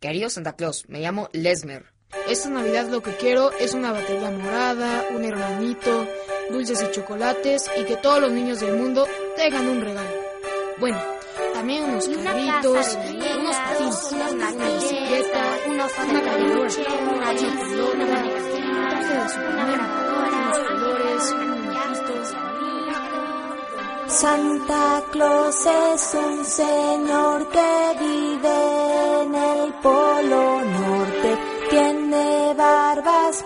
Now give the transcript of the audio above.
Querido Santa Claus, me llamo Lesmer. Esta Navidad lo que quiero es una batería morada, un hermanito, dulces y chocolates y que todos los niños del mundo tengan un regalo. Bueno, también unos carritos, unos patines, una bicicleta, una cargadora, una pelota, un traje de Superman, unos colores, un muñequito. Santa Claus es un señor que vive en el Polo Norte. Tiene barbas